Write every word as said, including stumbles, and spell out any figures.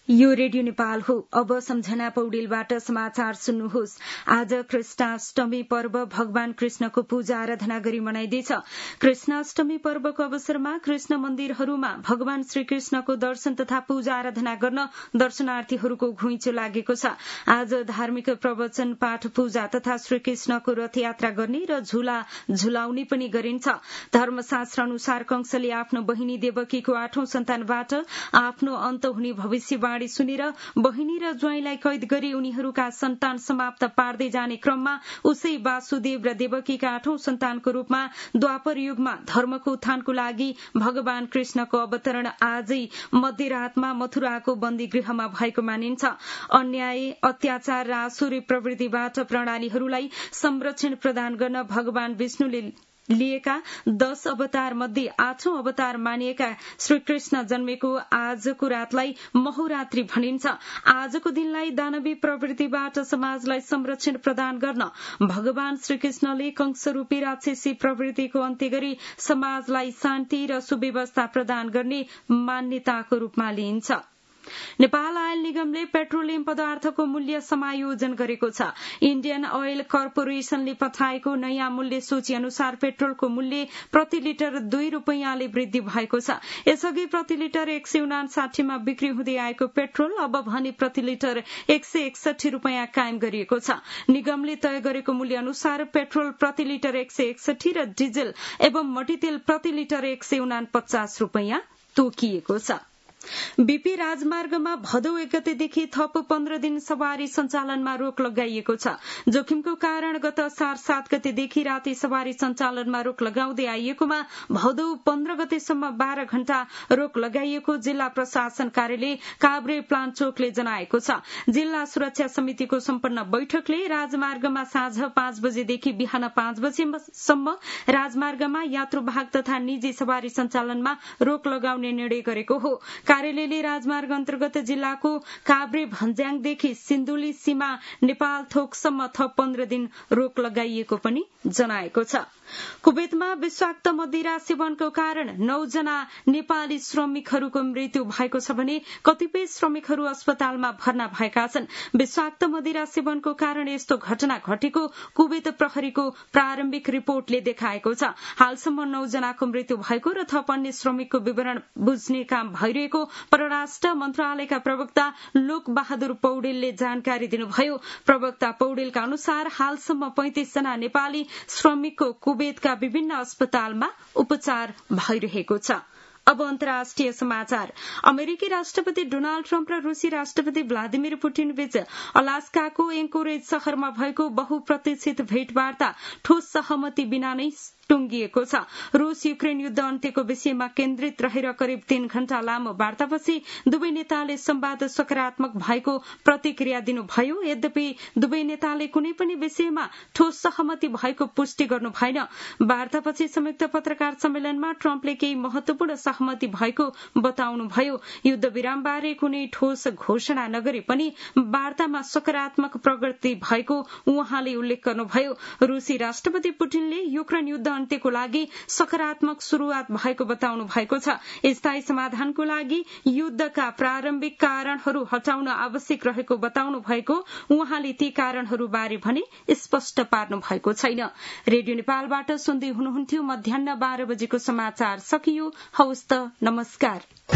यो रेडियो नेपाल हो। अब सम्झना पौडेलबाट समाचार सुन्नुहोस्। आज कृष्णाष्टमी पर्व भगवान कृष्णको पूजा आराधना गरी मनाइँदैछ। कृष्णाष्टमी पर्वको अवसरमा कृष्ण मन्दिरहरूमा भगवान श्रीकृष्णको दर्शन तथा पूजा आराधना गर्न दर्शनार्थीहरूको घुइँचो लागेको छ। आज धार्मिक प्रवचन पाठ पूजा तथा श्रीकृष्णको रथयात्रा गर्ने र झूला झुलाउने पनि गरिन्छ। धर्मशास्त्र अनुसार कंसले आफ्नो बहिनी देवकीको आठौं सन्तानबाट आफ्नो अन्त हुने भविष्यवाणी सुनेर बहिनी र ज्वाइँलाई कैद गरी उनीहरूका सन्तान समाप्त पार्दै जाने क्रममा उसै वासुदेव र देवकीका आठौं सन्तानको रूपमा द्वापर युगमा धर्मको उत्थानको लागि भगवान कृष्णको अवतरण आजै मध्यरातमा मथुराको बन्दीगृहमा भएको मानिन्छ। अन्याय, अत्याचार र आसुरी प्रवृत्तिबाट प्रणालीहरूलाई संरक्षण प्रदान गर्न भगवान विष्णुले लिएका दश अवतार मध्ये आठौं अवतार मानिएका श्रीकृष्ण जन्मेको आजको रातलाई महोरात्रि भनिन्छ। आजको दिनलाई दानवी प्रवृत्तिबाट समाजलाई संरक्षण प्रदान गर्न भगवान श्रीकृष्णले कंसरूपी राक्षसी प्रवृत्तिको अन्त्य गरी समाजलाई शान्ति र सुव्यवस्था प्रदान गर्ने मान्यताको रूपमा लिइन्छ। नेपाल आयल निगमले पेट्रोलियम पदार्थको मूल्य समायोजन गरेको छ। इण्डियन ओयल कर्पोरेशनले पठाएको नयाँ मूल्य सूची अनुसार पेट्रोलको मूल्य प्रति लिटर दुई रूपियाँले वृद्धि भएको छ। यसअघि प्रति लिटर एक सय उनासाठीमा बिक्री हुँदै आएको पेट्रोल अब भने प्रति लिटर एक सय एकसठी रूपियाँ कायम गरिएको छ। निगमले तय गरेको मूल्य अनुसार पेट्रोल प्रति लिटर एक सय एकसठी र डिजल एवं मट्टीतेल प्रति लिटर एक सय उना पचास रूपियाँ तोकिएको छ। बीपी राजमार्गमा भदौ एक गतेदेखि थप पन्ध्र दिन सवारी सञ्चालनमा रोक लगाइएको छ। जोखिमको कारण गत असार सात गतेदेखि राति सवारी सञ्चालनमा रोक लगाउँदै आइएकोमा भदौ पन्ध्र गतेसम्म बाह्र घण्टा रोक लगाइएको जिल्ला प्रशासन कार्यालय काभ्रे प्लान चोकले जनाएको छ। जिल्ला सुरक्षा समितिको सम्पन्न बैठकले राजमार्गमा साँझ पाँच बजेदेखि बिहान पाँच बजेसम्म राजमार्गमा यात्रुवाहक तथा निजी सवारी सञ्चालनमा रोक लगाउने निर्णय गरेको हो। कार्यालयले राजमार्ग अन्तर्गत जिल्लाको काभ्रे भन्ज्याङदेखि सिन्धुली सीमा नेपाल थोकसम्म थप पन्ध्र दिन रोक लगाइएको पनि जनाएको छ। कुवेतमा विषाक्त मदिरा सेवनको कारण नौजना नेपाली श्रमिकहरूको मृत्यु भएको छ भने कतिपय श्रमिकहरू अस्पतालमा भर्ना भएका छन्। विषाक्त मदिरा सेवनको कारण यस्तो घटना घटेको कुवेत प्रहरीको प्रारम्भिक रिपोर्टले देखाएको छ। हालसम्म नौजनाको मृत्यु भएको र थप अन्य श्रमिकको विवरण बुझ्ने काम भइरहेको परराष्ट्र मन्त्रालयका प्रवक्ता लोक बहादुर पौडेलले जानकारी दिनुभयो। प्रवक्ता पौडेलका अनुसार हालसम्म पैंतिस जना नेपाली श्रमिकको कुवेतका विभिन्न अस्पतालमा उपचार भइरहेको छ। अब अन्तर्राष्ट्रिय समाचार। अमेरिकी राष्ट्रपति डोनाल्ड ट्रम्प र रूसी राष्ट्रपति भ्लादिमिर पुटिन बीच अलास्काको एङ्कोरेज शहरमा भएको बहुप्रतीक्षित भेटवार्ता ठोस सहमति बिना नै टुंगिएको छ। रूस युक्रेन युद्ध अन्त्यको विषयमा केन्द्रित रहेर करिब तीन घण्टा लामो वार्तापछि दुवै नेताले संवाद सकारात्मक भएको प्रतिक्रिया दिनुभयो। यद्यपि दुवै नेताले कुनै पनि विषयमा ठोस सहमति भएको पुष्टि गर्नु भएन। वार्तापछि संयुक्त पत्रकार सम्मेलनमा ट्रम्पले केही महत्वपूर्ण सहमति भएको बताउनुभयो। युद्ध विरामबारे कुनै ठोस घोषणा नगरे पनि वार्तामा सकारात्मक प्रगति भएको उहाँले उल्लेख गर्नुभयो। रूसी राष्ट्रपति पुटिनले युक्रेन युद्ध अन्त्यको लागि सकारात्मक शुरूआत भएको बताउनु भएको छ। स्थायी समाधानको लागि युद्धका प्रारम्भिक कारणहरू हटाउन आवश्यक रहेको बताउनु भएको उहाँले ती कारणहरू बारे भने स्पष्ट पार्नु भएको छैन। रेडियो नेपालबाट सुन्दै हुनुहुन्थ्यो। मध्याह्न बाह्र बजेको समाचार सकियो। हवस् त, नमस्कार।